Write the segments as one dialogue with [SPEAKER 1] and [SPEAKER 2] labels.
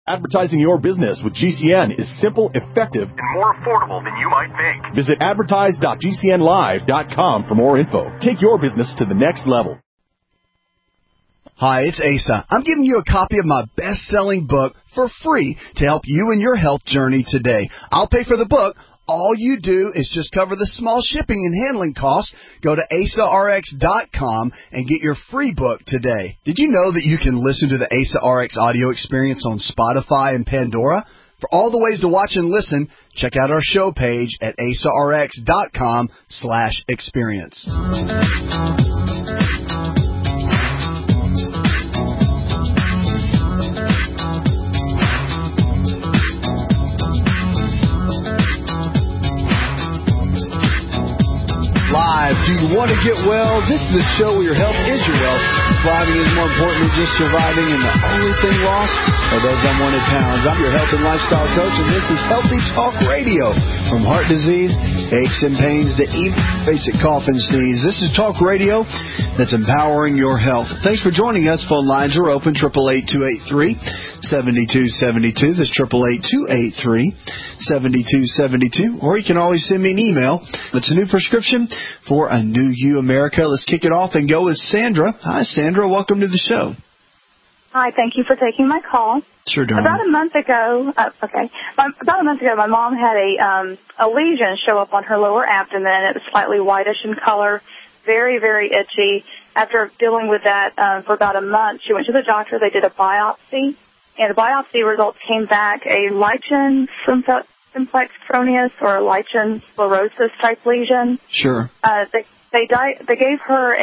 [SPEAKER 1] Advertising your business with GCN is simple, effective, and more affordable than you might think. Visit advertise.gcnlive.com for more info. Take your business to the next level.
[SPEAKER 2] Hi, it's Asa. I'm giving you a copy of my best-selling book for free to help you in your health journey today. I'll pay for the book. All you do is just cover the small shipping and handling costs. Go to AsaRx.com and get your free book today. Did you know that you can listen to the Asa RX audio experience on Spotify and Pandora? For all the ways to watch and listen, check out our show page at AsaRx.com/experience. Live. Do you want to get well? This is the show where your health is your wealth. Thriving is more important than just surviving, and the only thing lost are those unwanted pounds. I'm your health and lifestyle coach, and this is Healthy Talk Radio. From heart disease, aches and pains, to even basic cough and sneeze. This is Talk Radio that's empowering your health. Thanks for joining us. Phone lines are open, 888-283-7272. That's 888-283-7272. Or you can always send me an email. It's a new prescription for a new you, America. Let's kick it off and go with Sandra. Hi, Sandra. Welcome to the show.
[SPEAKER 3] Hi, thank you for taking my call.
[SPEAKER 2] Sure, darling.
[SPEAKER 3] About a month ago, my mom had a lesion show up on her lower abdomen. It was slightly whitish in color, very, very itchy. After dealing with that for about a month, she went to the doctor. They did a biopsy, and the biopsy results came back a lichen simplex cronius or lichen sclerosis type lesion.
[SPEAKER 2] Sure.
[SPEAKER 3] They gave her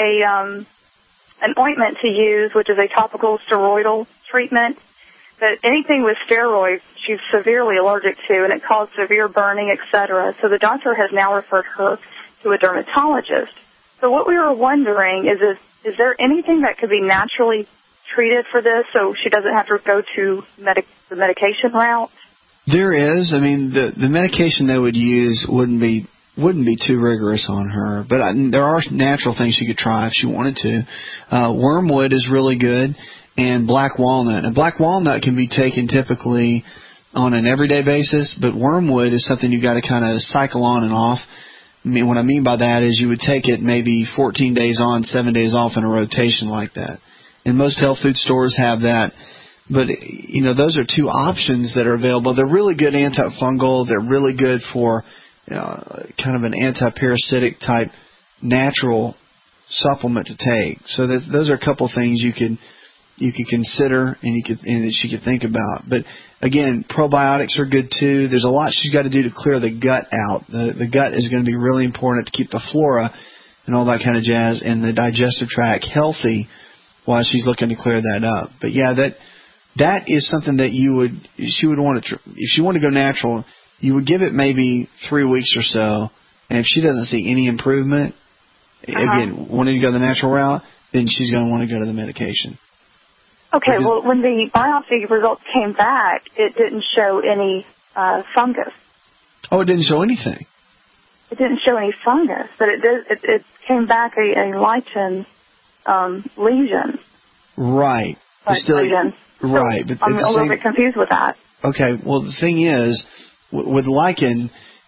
[SPEAKER 3] an ointment to use, which is a topical steroidal treatment. But anything with steroids, she's severely allergic to, and it caused severe burning, etc. So the doctor has now referred her to a dermatologist. So what we were wondering is there anything that could be naturally treated for this so she doesn't have to go to the medication route?
[SPEAKER 2] There is. I mean, the medication they would use wouldn't be too rigorous on her, but there are natural things she could try if she wanted to. Wormwood is really good, and black walnut. And black walnut can be taken typically on an everyday basis, but wormwood is something you got to kind of cycle on and off. I mean, what I mean by that is you would take it maybe 14 days on, 7 days off in a rotation like that. And most health food stores have that. But, you know, those are two options that are available. They're really good antifungal. They're really good for kind of an anti-parasitic type natural supplement to take. So those are a couple things you could consider and that she could think about. But again, probiotics are good too. There's a lot she's got to do to clear the gut out. The gut is going to be really important to keep the flora and all that kind of jazz and the digestive tract healthy while she's looking to clear that up. But yeah, that is something that she would want to, if she wanted to go natural, you would give it maybe 3 weeks or so, and if she doesn't see any improvement, again, wanting to go the natural route, then she's going to want to go to the medication.
[SPEAKER 3] Okay, well, when the biopsy results came back, it didn't show any fungus.
[SPEAKER 2] Oh, it didn't show anything?
[SPEAKER 3] It didn't show any fungus, but it came back a lichen lesion.
[SPEAKER 2] Right.
[SPEAKER 3] Lesion.
[SPEAKER 2] Right.
[SPEAKER 3] So I'm a little bit confused with that.
[SPEAKER 2] Okay, well, the thing is, with lichen,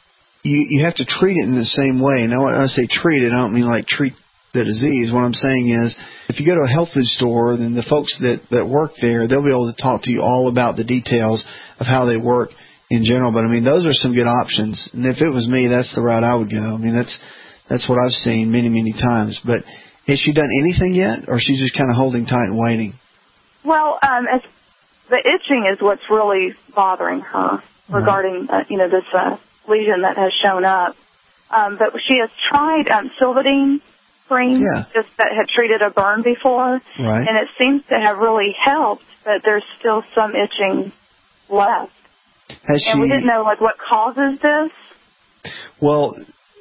[SPEAKER 2] you have to treat it in the same way. Now, when I say treat it, I don't mean like treat the disease. What I'm saying is, if you go to a health food store, then the folks that work there, they'll be able to talk to you all about the details of how they work in general. But I mean, those are some good options. And if it was me, that's the route I would go. I mean, that's what I've seen many, many times. But has she done anything yet, or she's just kind of holding tight and waiting?
[SPEAKER 3] Well, the itching is what's really bothering her regarding, this lesion that has shown up. But she has tried Silvadene cream, just that had treated a burn before, and it seems to have really helped, but there's still some itching left. We didn't know what causes this.
[SPEAKER 2] Well,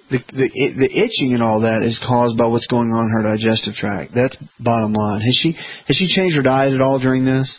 [SPEAKER 2] the itching and all that is caused by what's going on in her digestive tract. That's bottom line. Has she changed her diet at all during this?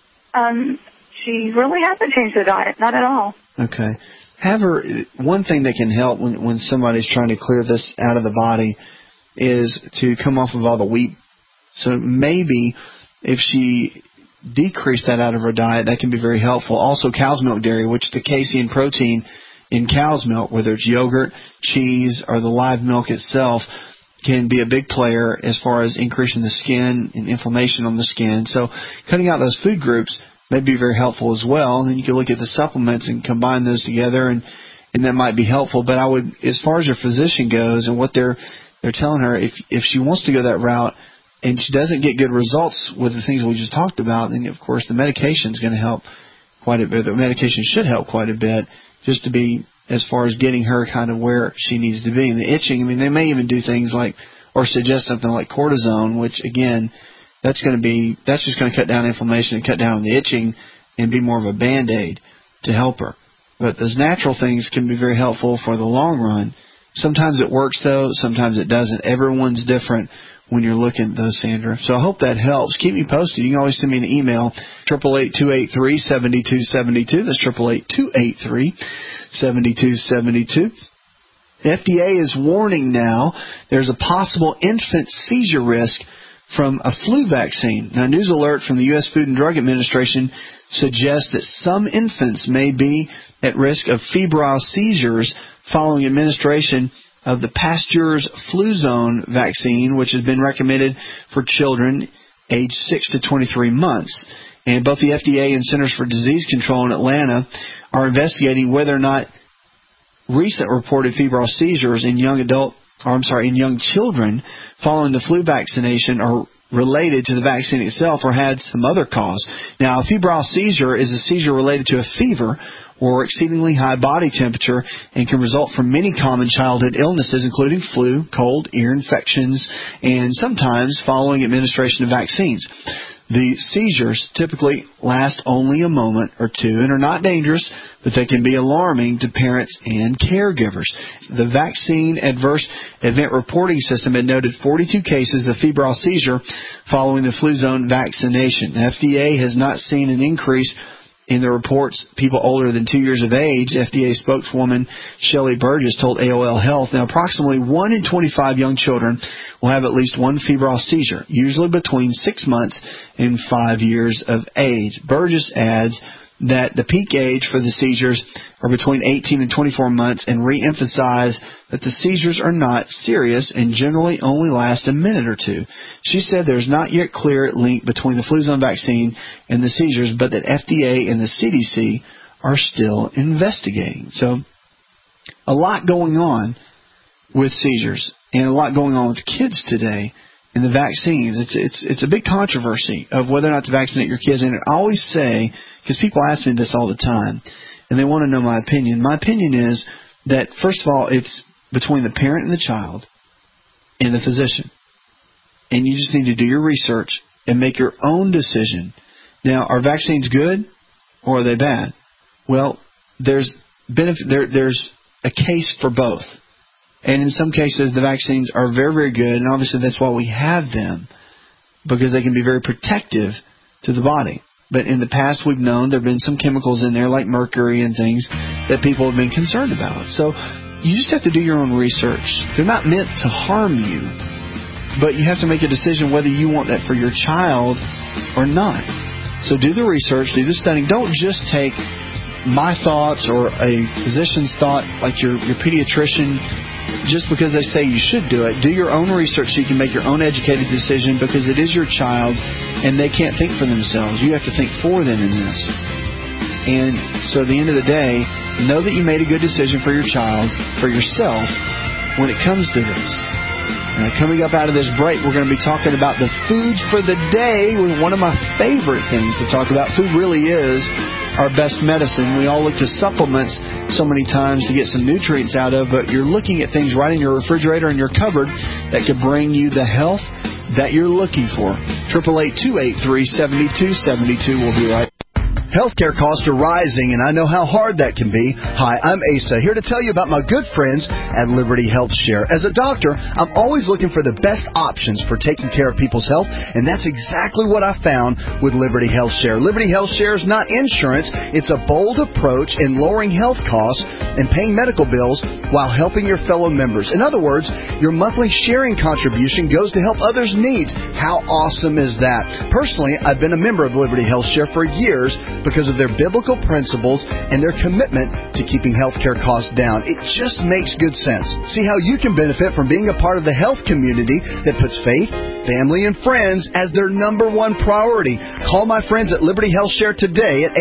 [SPEAKER 3] She really hasn't changed her diet, not at all.
[SPEAKER 2] Okay. Have her. One thing that can help when somebody's trying to clear this out of the body is to come off of all the wheat. So maybe if she decrease that out of her diet, that can be very helpful. Also, cow's milk dairy, which is the casein protein in cow's milk, whether it's yogurt, cheese, or the live milk itself, can be a big player as far as increasing the skin and inflammation on the skin. So cutting out those food groups may be very helpful as well. And then you can look at the supplements and combine those together, and that might be helpful. But I would, as far as your physician goes and what they're telling her, if she wants to go that route and she doesn't get good results with the things we just talked about, then of course the medication is going to help quite a bit. The medication should help quite a bit, just to be as far as getting her kind of where she needs to be. And the itching, I mean, they may even do things like, or suggest something like cortisone, which again, that's just going to cut down inflammation and cut down the itching and be more of a Band-Aid to help her. But those natural things can be very helpful for the long run. Sometimes it works, though. Sometimes it doesn't. Everyone's different when you're looking at those, Sandra. So I hope that helps. Keep me posted. You can always send me an email, 888-283-7272. That's 888-283-7272. The FDA is warning now there's a possible infant seizure risk from a flu vaccine. Now, news alert from the U.S. Food and Drug Administration suggests that some infants may be at risk of febrile seizures following administration of the Pasteur's Fluzone vaccine, which has been recommended for children aged 6 to 23 months. And both the FDA and Centers for Disease Control in Atlanta are investigating whether or not recent reported febrile seizures in young children following the flu vaccination are related to the vaccine itself or had some other cause. Now, a febrile seizure is a seizure related to a fever or exceedingly high body temperature and can result from many common childhood illnesses, including flu, cold, ear infections, and sometimes following administration of vaccines. The seizures typically last only a moment or two and are not dangerous, but they can be alarming to parents and caregivers. The Vaccine Adverse Event Reporting System had noted 42 cases of febrile seizure following the Fluzone vaccination. The FDA has not seen an increase in the reports people older than 2 years of age. FDA spokeswoman Shelley Burgess told AOL Health, now approximately 1 in 25 young children will have at least one febrile seizure, usually between 6 months and 5 years of age. Burgess adds that the peak age for the seizures are between 18 and 24 months and re-emphasize that the seizures are not serious and generally only last a minute or two. She said there's not yet clear link between the Fluzone vaccine and the seizures, but that FDA and the CDC are still investigating. So a lot going on with seizures and a lot going on with kids today. And the vaccines, it's a big controversy of whether or not to vaccinate your kids. And I always say, because people ask me this all the time, and they want to know my opinion. My opinion is that, first of all, it's between the parent and the child and the physician. And you just need to do your research and make your own decision. Now, are vaccines good or are they bad? Well, there's a case for both. And in some cases, the vaccines are very, very good, and obviously that's why we have them, because they can be very protective to the body. But in the past, we've known there have been some chemicals in there, like mercury and things, that people have been concerned about. So you just have to do your own research. They're not meant to harm you, but you have to make a decision whether you want that for your child or not. So do the research, do the studying. Don't just take my thoughts or a physician's thought, like your pediatrician, just because they say you should do it. Do your own research so you can make your own educated decision, because it is your child and they can't think for themselves. You have to think for them in this. And so at the end of the day, know that you made a good decision for your child, for yourself, when it comes to this. Now, coming up out of this break, we're going to be talking about the foods for the day. One of my favorite things to talk about. Food really is our best medicine. We all look to supplements so many times to get some nutrients out of, but you're looking at things right in your refrigerator and your cupboard that could bring you the health that you're looking for. 888-283-7272. We'll be right back.
[SPEAKER 4] Healthcare costs are rising, and I know how hard that can be. Hi, I'm Asa, here to tell you about my good friends at Liberty Health Share. As a doctor, I'm always looking for the best options for taking care of people's health, and that's exactly what I found with Liberty Health Share. Liberty Health Share is not insurance. It's a bold approach in lowering health costs and paying medical bills while helping your fellow members. In other words, your monthly sharing contribution goes to help others' needs. How awesome is that? Personally, I've been a member of Liberty Health Share for years because of their biblical principles and their commitment to keeping healthcare costs down. It just makes good sense. See how you can benefit from being a part of the health community that puts faith, family, and friends as their number one priority. Call my friends at Liberty Health Share today at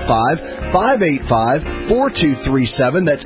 [SPEAKER 4] 855-585-4237. That's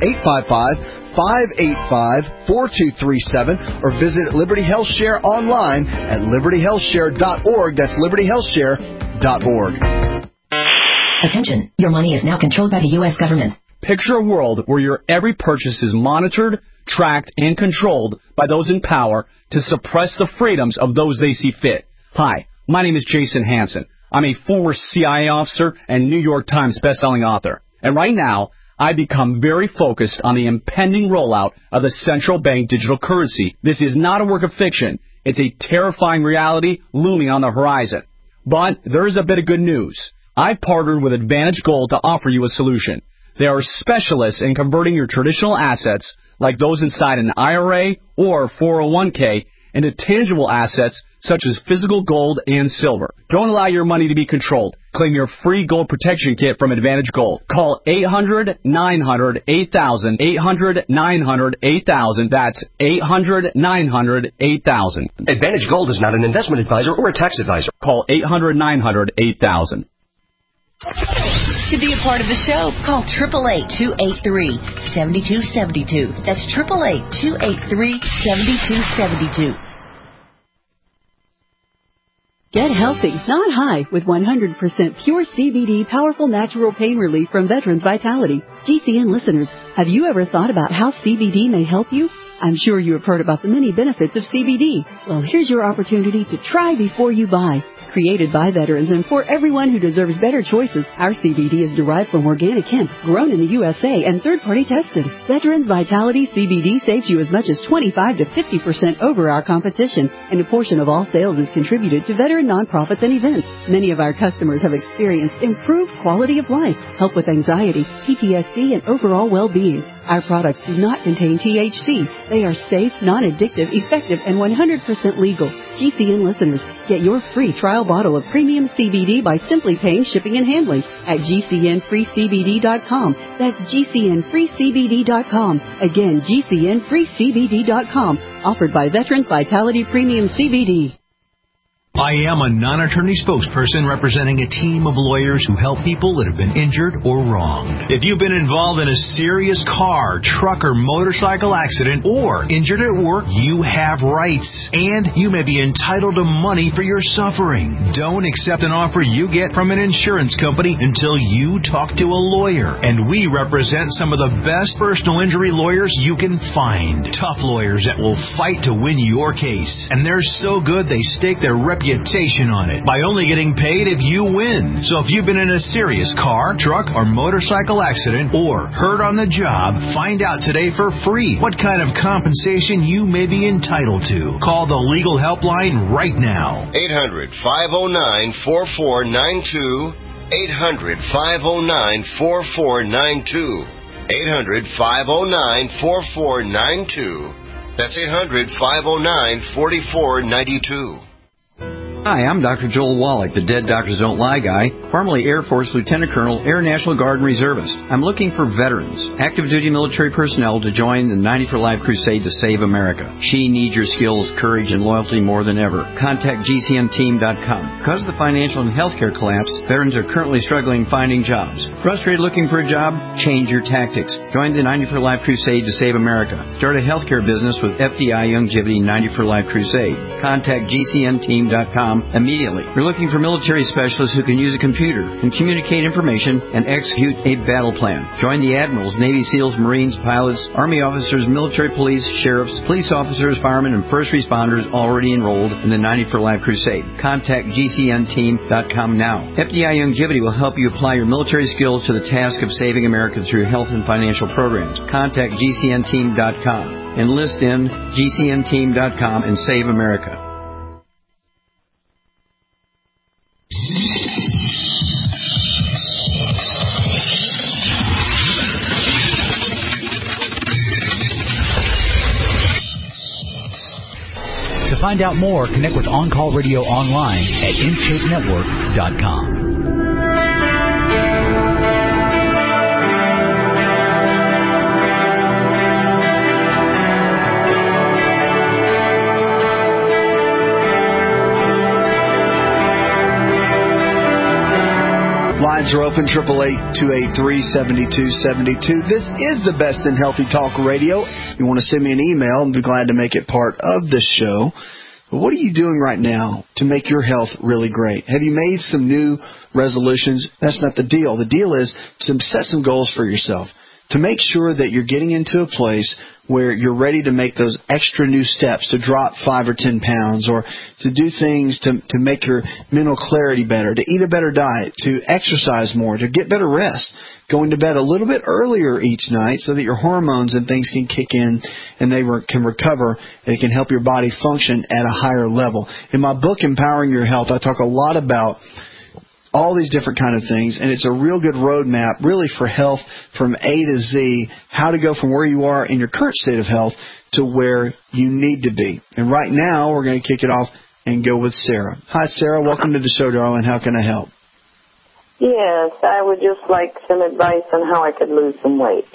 [SPEAKER 4] 855-585-4237, or visit Liberty Health Share online at libertyhealthshare.org. That's libertyhealthshare.org.
[SPEAKER 5] Attention, your money is now controlled by the U.S. government.
[SPEAKER 6] Picture a world where your every purchase is monitored, tracked, and controlled by those in power to suppress the freedoms of those they see fit. Hi, my name is Jason Hansen. I'm a former CIA officer and New York Times bestselling author. And right now, I become very focused on the impending rollout of the central bank digital currency. This is not a work of fiction. It's a terrifying reality looming on the horizon. But there is a bit of good news. I've partnered with Advantage Gold to offer you a solution. They are specialists in converting your traditional assets, like those inside an IRA or 401k, into tangible assets such as physical gold and silver. Don't allow your money to be controlled. Claim your free gold protection kit from Advantage Gold. Call 800-900-8000, 800-900-8000. That's 800-900-8000.
[SPEAKER 7] Advantage Gold is not an investment advisor or a tax advisor.
[SPEAKER 6] Call 800-900-8000.
[SPEAKER 5] To be a part of the show, call 888-283-7272. That's 888-283-7272.
[SPEAKER 8] Get healthy, not high, with 100% pure CBD powerful natural pain relief from Veterans Vitality. GCN listeners, have you ever thought about how CBD may help you? I'm sure you have heard about the many benefits of CBD. Well, here's your opportunity to try before you buy. Created by veterans and for everyone who deserves better choices, our CBD is derived from organic hemp, grown in the USA, and third-party tested. Veterans Vitality CBD saves you as much as 25 to 50% over our competition, and a portion of all sales is contributed to veteran nonprofits and events. Many of our customers have experienced improved quality of life, help with anxiety, PTSD, and overall well-being. Our products do not contain THC. They are safe, non-addictive, effective, and 100% legal. GCN listeners, get your free trial bottle of premium CBD by simply paying shipping and handling at GCNFreeCBD.com. That's GCNFreeCBD.com. Again, GCNFreeCBD.com. Offered by Veterans Vitality Premium CBD.
[SPEAKER 9] I am a non-attorney spokesperson representing a team of lawyers who help people that have been injured or wronged. If you've been involved in a serious car, truck, or motorcycle accident or injured at work, you have rights, and you may be entitled to money for your suffering. Don't accept an offer you get from an insurance company until you talk to a lawyer. And we represent some of the best personal injury lawyers you can find. Tough lawyers that will fight to win your case. And they're so good they stake their reputation on it by only getting paid if you win. So if you've been in a serious car, truck, or motorcycle accident or hurt on the job, find out today for free what kind of compensation you may be entitled to. Call the legal helpline right now.
[SPEAKER 10] 800-509-4492. 800-509-4492. 800-509-4492. That's 800-509-4492.
[SPEAKER 11] Hi, I'm Dr. Joel Wallach, the Dead Doctors Don't Lie guy, formerly Air Force Lieutenant Colonel, Air National Guard and Reservist. I'm looking for veterans, active duty military personnel to join the 90 for Life crusade to save America. She needs your skills, courage, and loyalty more than ever. Contact GCNteam.com. Because of the financial and healthcare collapse, veterans are currently struggling finding jobs. Frustrated looking for a job? Change your tactics. Join the 90 for Life crusade to save America. Start a healthcare business with FDI Longevity 90 for Life crusade. Contact GCNteam.com militaryspecialist.com immediately. You're looking for military specialists who can use a computer and communicate information and execute a battle plan. Join the admirals, Navy SEALs, Marines, pilots, Army officers, military police, sheriffs, police officers, firemen, and first responders already enrolled in the 90 for Life Crusade. Contact GCNteam.com now. FDI Longevity will help you apply your military skills to the task of saving America through health and financial programs. Contact GCNteam.com. Enlist in GCNteam.com and save America.
[SPEAKER 12] To find out more, connect with On Call Radio online at InShapeNetwork.com.
[SPEAKER 4] Lines are open, 888-283-7272. This is the best in healthy talk radio. If you want to send me an email, I'd be glad to make it part of this show. But what are you doing right now to make your health really great? Have you made some new resolutions? That's not the deal. The deal is to set some goals for yourself, to make sure that you're getting into a place where you're ready to make those extra new steps, to drop 5 or 10 pounds, or to do things to make your mental clarity better, to eat a better diet, to exercise more, to get better rest, going to bed a little bit earlier each night so that your hormones and things can kick in and they can recover and it can help your body function at a higher level. In my book, Empowering Your Health, I talk a lot about all these different kind of things, and it's a real good roadmap really for health from A to Z, how to go from where you are in your current state of health to where you need to be. And right now, we're going to kick it off and go with Sarah. Hi, Sarah. Welcome to the show, darling. How can I help?
[SPEAKER 13] Yes, I would just like some advice on how I could lose some weight.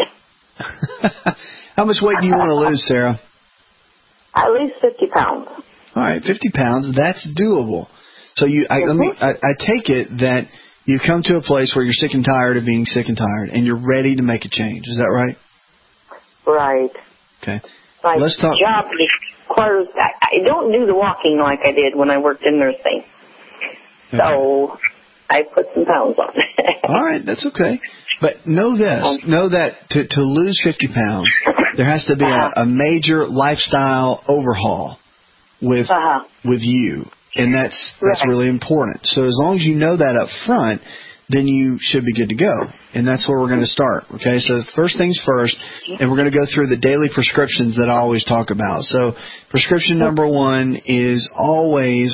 [SPEAKER 4] How much weight do you want to lose, Sarah?
[SPEAKER 13] At least 50 pounds.
[SPEAKER 4] All right, 50 pounds. That's doable. So I take it that you've come to a place where you're sick and tired of being sick and tired, and you're ready to make a change. Is that right?
[SPEAKER 13] Right.
[SPEAKER 4] Okay.
[SPEAKER 13] My
[SPEAKER 4] Let's talk.
[SPEAKER 13] job requires, I don't do the walking like I did when I worked in nursing. Okay. So I put some pounds on.
[SPEAKER 4] All right, that's okay. But know this. Know that to lose 50 pounds, there has to be a major lifestyle overhaul with you. And that's really important. So as long as you know that up front, then you should be good to go. And that's where we're going to start. Okay, so first things first, and we're going to go through the daily prescriptions that I always talk about. So prescription number 1 is always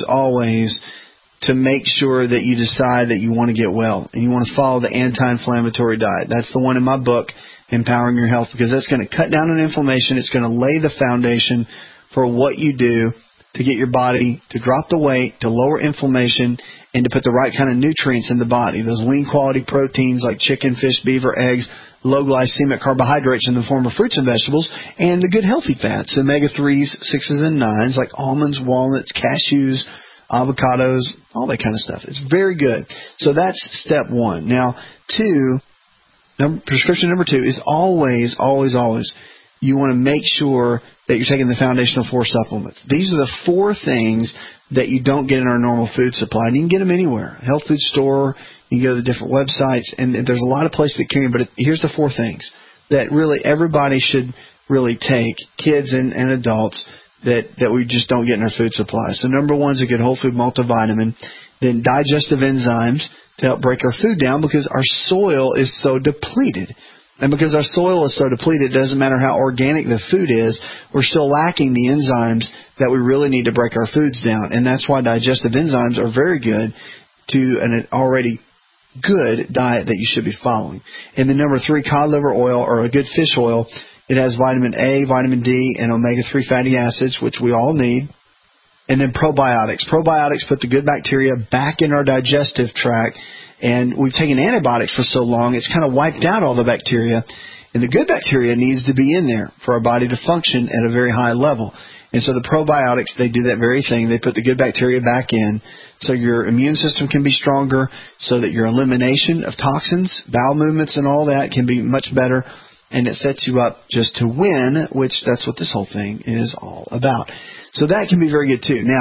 [SPEAKER 4] to make sure that you decide that you want to get well and you want to follow the anti-inflammatory diet. That's the one in my book, Empowering Your Health, because that's going to cut down on inflammation. It's going to lay the foundation for what you do to get your body to drop the weight, to lower inflammation, and to put the right kind of nutrients in the body. Those lean quality proteins like chicken, fish, beaver, eggs, low glycemic carbohydrates in the form of fruits and vegetables, and the good healthy fats, omega-3s, 6s, and 9s like almonds, walnuts, cashews, avocados, all that kind of stuff. It's very good. So that's step 1. Now, prescription number 2 is always you want to make sure that you're taking the foundational 4 supplements. These are the 4 things that you don't get in our normal food supply. And you can get them anywhere. Health food store, you can go to the different websites, and there's a lot of places that carry them. But here's the 4 things that really everybody should really take, kids and adults, that we just don't get in our food supply. So number 1 is a good whole food multivitamin. Then digestive enzymes to help break our food down because our soil is so depleted. And because our soil is so depleted, it doesn't matter how organic the food is, we're still lacking the enzymes that we really need to break our foods down. And that's why digestive enzymes are very good to an already good diet that you should be following. And then number 3, cod liver oil or a good fish oil. It has vitamin A, vitamin D, and omega-3 fatty acids, which we all need. And then probiotics. Probiotics put the good bacteria back in our digestive tract. And we've taken antibiotics for so long, it's kind of wiped out all the bacteria. And the good bacteria needs to be in there for our body to function at a very high level. And so the probiotics, they do that very thing. They put the good bacteria back in so your immune system can be stronger, so that your elimination of toxins, bowel movements, and all that can be much better. And it sets you up just to win, which that's what this whole thing is all about. So that can be very good too. Now,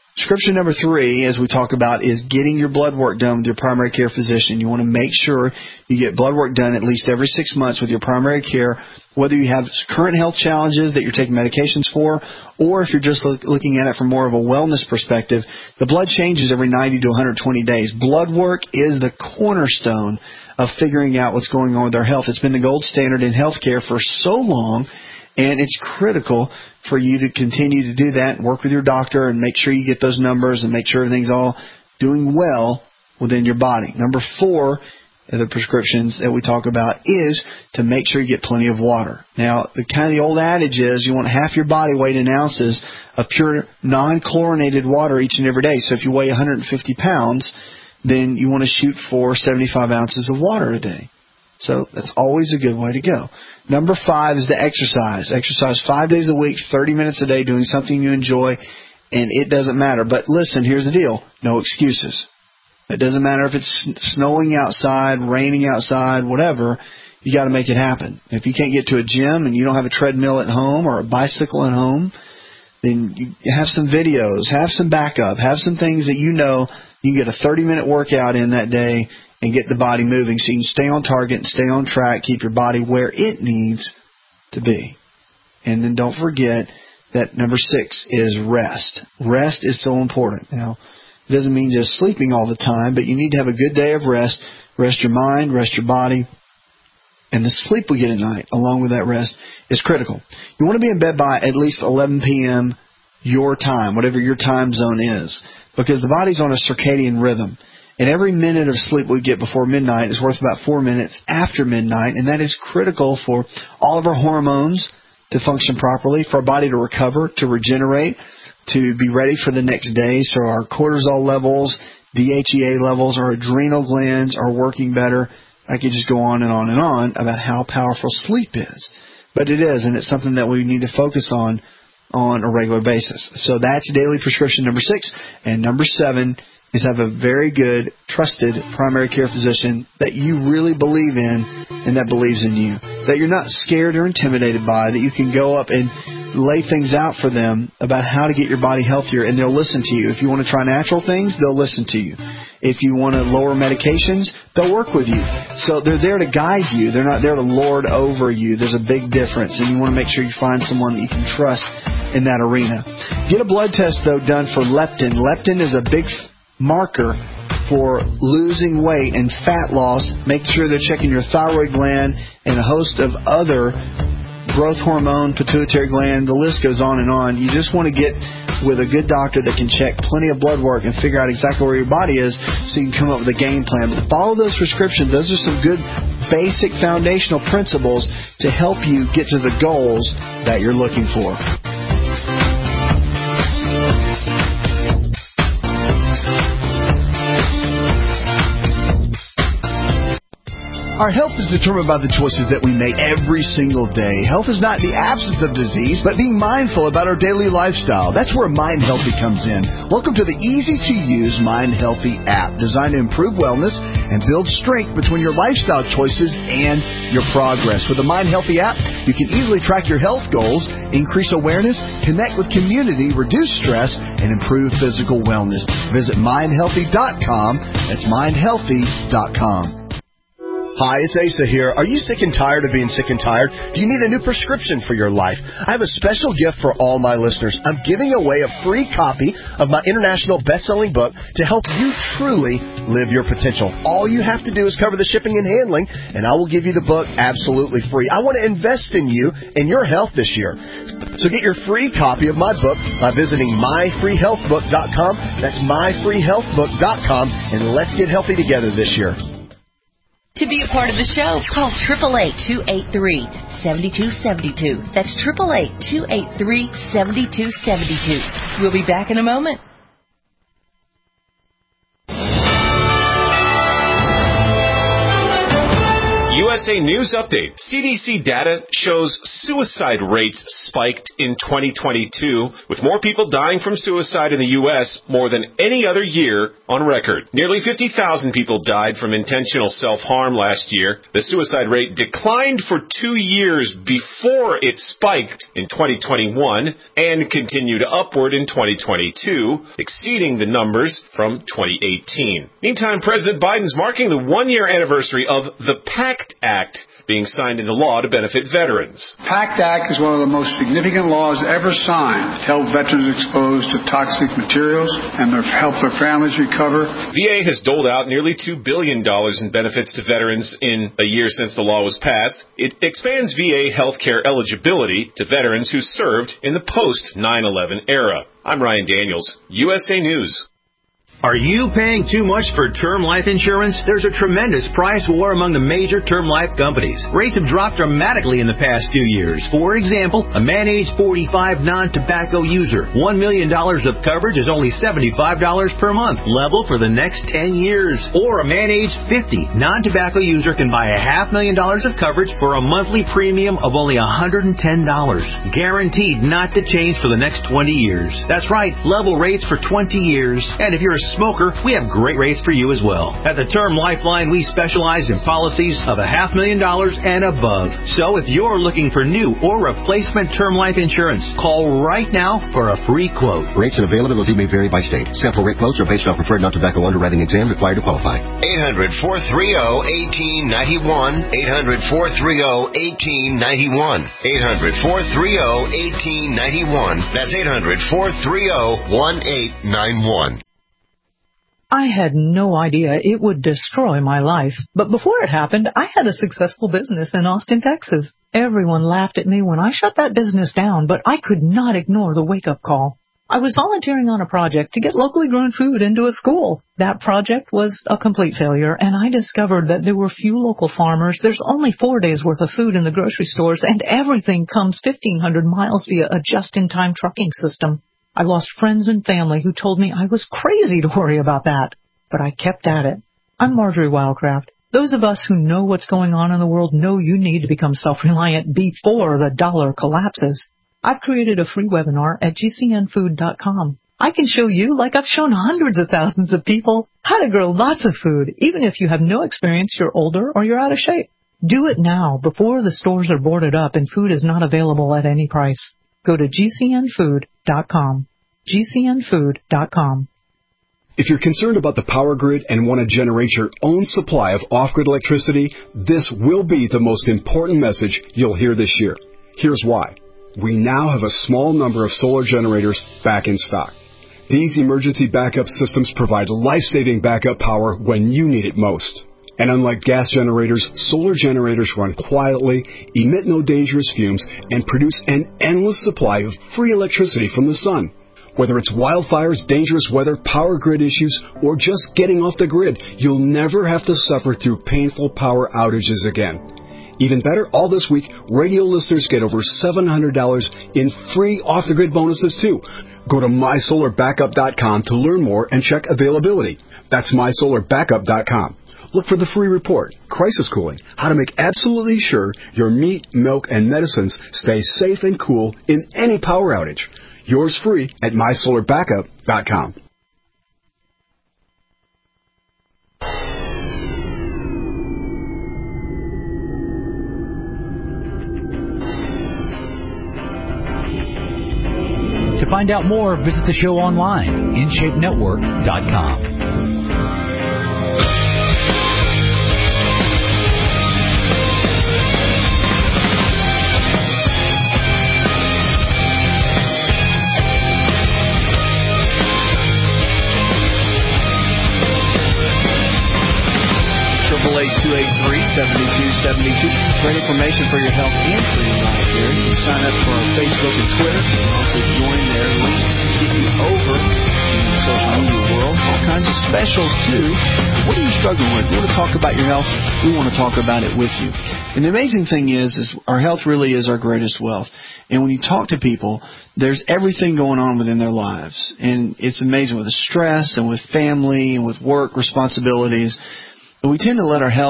[SPEAKER 2] Prescription number 3, as we talk about, is getting your blood work done with your primary care physician. You want to make sure you get blood work done at least every 6 months with your primary care, whether you have current health challenges that you're taking medications for, or if you're just looking at it from more of a wellness perspective. The blood changes every 90 to 120 days. Blood work is the cornerstone of figuring out what's going on with our health. It's been the gold standard in healthcare for so long, and it's critical for you to continue to do that and work with your doctor and make sure you get those numbers and make sure everything's all doing well within your body. Number 4 of the prescriptions that we talk about is to make sure you get plenty of water. Now, the old adage is you want half your body weight in ounces of pure non-chlorinated water each and every day. So if you weigh 150 pounds, then you want to shoot for 75 ounces of water a day. So that's always a good way to go. Number 5 is the exercise. Exercise 5 days a week, 30 minutes a day, doing something you enjoy, and it doesn't matter. But listen, here's the deal. No excuses. It doesn't matter if it's snowing outside, raining outside, whatever. You got to make it happen. If you can't get to a gym and you don't have a treadmill at home or a bicycle at home, then you have some videos, have some backup, have some things that you know you can get a 30-minute workout in that day and get the body moving so you can stay on target and stay on track, keep your body where it needs to be. And then don't forget that number 6 is rest. Rest is so important. Now, it doesn't mean just sleeping all the time, but you need to have a good day of rest. Rest your mind, rest your body. And the sleep we get at night, along with that rest, is critical. You want to be in bed by at least 11 p.m. your time, whatever your time zone is, because the body's on a circadian rhythm. And every minute of sleep we get before midnight is worth about 4 minutes after midnight, and that is critical for all of our hormones to function properly, for our body to recover, to regenerate, to be ready for the next day. So our cortisol levels, DHEA levels, our adrenal glands are working better. I could just go on and on and on about how powerful sleep is. But it is, and it's something that we need to focus on a regular basis. So that's daily prescription number 6. And number 7 is have a very good, trusted primary care physician that you really believe in and that believes in you, that you're not scared or intimidated by, that you can go up and lay things out for them about how to get your body healthier, and they'll listen to you. If you want to try natural things, they'll listen to you. If you want to lower medications, they'll work with you. So they're there to guide you. They're not there to lord over you. There's a big difference, and you want to make sure you find someone that you can trust in that arena. Get a blood test, though, done for leptin. Leptin is a big marker for losing weight and fat loss. Make sure they're checking your thyroid gland and a host of other growth hormone, pituitary gland, the list goes on and on. You just want to get with a good doctor that can check plenty of blood work and figure out exactly where your body is so you can come up with a game plan. But follow those prescriptions. Those are some good basic foundational principles to help you get to the goals that you're looking for.
[SPEAKER 4] Our health is determined by the choices that we make every single day. Health is not the absence of disease, but being mindful about our daily lifestyle. That's where Mind Healthy comes in. Welcome to the easy-to-use Mind Healthy app, designed to improve wellness and build strength between your lifestyle choices and your progress. With the Mind Healthy app, you can easily track your health goals, increase awareness, connect with community, reduce stress, and improve physical wellness. Visit mindhealthy.com. That's mindhealthy.com.
[SPEAKER 14] Hi, it's Asa here. Are you sick and tired of being sick and tired? Do you need a new prescription for your life? I have a special gift for all my listeners. I'm giving away a free copy of my international best-selling book to help you truly live your potential. All you have to do is cover the shipping and handling, and I will give you the book absolutely free. I want to invest in you and your health this year. So get your free copy of my book by visiting myfreehealthbook.com. That's myfreehealthbook.com, and let's get healthy together this year.
[SPEAKER 5] To be a part of the show, call 888-283-7272. That's 888-283-7272. We'll be back in a moment.
[SPEAKER 15] USA News Update. CDC data shows suicide rates spiked in 2022, with more people dying from suicide in the U.S. more than any other year on record. Nearly 50,000 people died from intentional self-harm last year. The suicide rate declined for 2 years before it spiked in 2021 and continued upward in 2022, exceeding the numbers from 2018. Meantime, President Biden's marking the one-year anniversary of the PACT Act being signed into law to benefit veterans.
[SPEAKER 16] PACT Act is one of the most significant laws ever signed to help veterans exposed to toxic materials and help their families recover.
[SPEAKER 15] VA has doled out nearly $2 billion in benefits to veterans in a year since the law was passed. It expands VA health care eligibility to veterans who served in the post-9/11 era. I'm Ryan Daniels, USA News.
[SPEAKER 9] Are you paying too much for term life insurance? There's a tremendous price war among the major term life companies. Rates have dropped dramatically in the past few years. For example, a man age 45 non-tobacco user, $1 million of coverage is only $75 per month, level for the next 10 years. Or a man age 50 non-tobacco user can buy $500,000 of coverage for a monthly premium of only $110, guaranteed not to change for the next 20 years. That's right, level rates for 20 years. And if you're a smoker, we have great rates for you as well. At the Term Lifeline, we specialize in policies of $500,000 and above. So if you're looking for new or replacement term life insurance, call right now for a free quote.
[SPEAKER 7] Rates and availability may vary by state. Sample rate quotes are based on preferred non-tobacco underwriting exam required to qualify.
[SPEAKER 10] 800-430-1891. 800-430-1891. 800-430-1891. That's 800-430-1891.
[SPEAKER 17] I had no idea it would destroy my life. But before it happened, I had a successful business in Austin, Texas. Everyone laughed at me when I shut that business down, but I could not ignore the wake-up call. I was volunteering on a project to get locally grown food into a school. That project was a complete failure, and I discovered that there were few local farmers. There's only 4 days' worth of food in the grocery stores, and everything comes 1,500 miles via a just-in-time trucking system. I lost friends and family who told me I was crazy to worry about that, but I kept at it. I'm Marjorie Wildcraft. Those of us who know what's going on in the world know you need to become self-reliant before the dollar collapses. I've created a free webinar at gcnfood.com. I can show you, like I've shown hundreds of thousands of people, how to grow lots of food, even if you have no experience, you're older, or you're out of shape. Do it now, before the stores are boarded up and food is not available at any price. Go to gcnfood.com. gcnfood.com.
[SPEAKER 18] If you're concerned about the power grid and want to generate your own supply of off-grid electricity, this will be the most important message you'll hear this year. Here's why. We now have a small number of solar generators back in stock. These emergency backup systems provide life-saving backup power when you need it most. And unlike gas generators, solar generators run quietly, emit no dangerous fumes, and produce an endless supply of free electricity from the sun. Whether it's wildfires, dangerous weather, power grid issues, or just getting off the grid, you'll never have to suffer through painful power outages again. Even better, all this week, radio listeners get over $700 in free off-the-grid bonuses, too. Go to mysolarbackup.com to learn more and check availability. That's mysolarbackup.com. Look for the free report, Crisis Cooling, how to make absolutely sure your meat, milk, and medicines stay safe and cool in any power outage. Yours free at mysolarbackup.com.
[SPEAKER 12] To find out more, visit the show online, InShapeNetwork.com.
[SPEAKER 2] Great information for your health and for your life here. You can sign up for our Facebook and Twitter. You can also join there. Links to get you over in the social media world. All kinds of specials, too. What are you struggling with? You want to talk about your health? We want to talk about it with you. And the amazing thing is our health really is our greatest wealth. And when you talk to people, there's everything going on within their lives. And it's amazing with the stress and with family and with work responsibilities. But we tend to let our health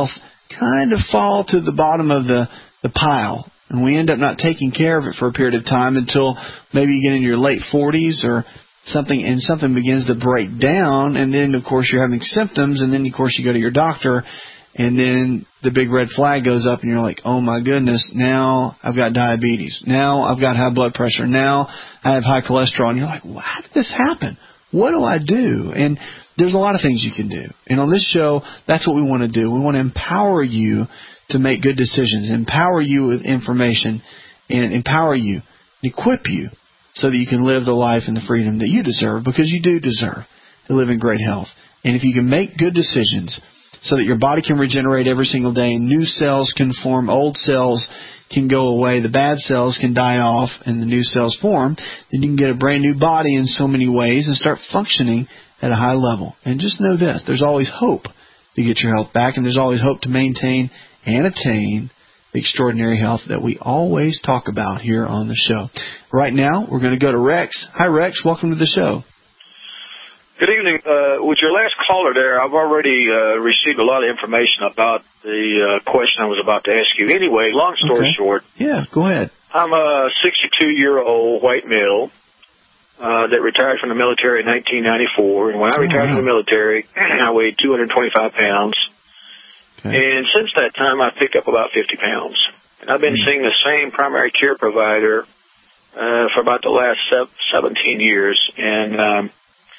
[SPEAKER 2] kind of fall to the bottom of the pile. And we end up not taking care of it for a period of time until maybe you get in your late 40s or something, and something begins to break down. And then, of course, you're having symptoms. And then, of course, you go to your doctor. And then the big red flag goes up, and you're like, oh, my goodness, now I've got diabetes. Now I've got high blood pressure. Now I have high cholesterol. And you're like, well, how did this happen? What do I do? And there's a lot of things you can do. And on this show, that's what we want to do. We want to empower you to make good decisions, empower you with information, and empower you, equip you so that you can live the life and the freedom that you deserve, because you do deserve to live in great health. And if you can make good decisions so that your body can regenerate every single day, and new cells can form, old cells can go away, the bad cells can die off, and the new cells form, then you can get a brand new body in so many ways and start functioning at a high level. And just know this, there's always hope to get your health back, and there's always hope to maintain and attain the extraordinary health that we always talk about here on the show. Right now, we're going to go to Rex. Hi, Rex. Welcome to the show.
[SPEAKER 19] Good evening. With your last caller there, I've already received a lot of information about the question I was about to ask you. Anyway, long story short.
[SPEAKER 2] Yeah, go ahead.
[SPEAKER 19] I'm a 62-year-old white male that retired from the military in 1994. And when I retired from the military, I weighed 225 pounds. And since that time, I've picked up about 50 pounds. And I've been seeing the same primary care provider for about the last 17 years. And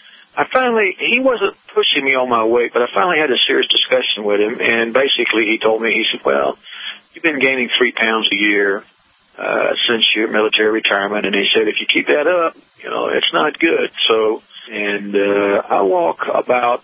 [SPEAKER 19] he wasn't pushing me on my weight, but I finally had a serious discussion with him. And basically, he told me, he said, well, you've been gaining 3 pounds a year since your military retirement. And he said, if you keep that up, it's not good. So, and I walk about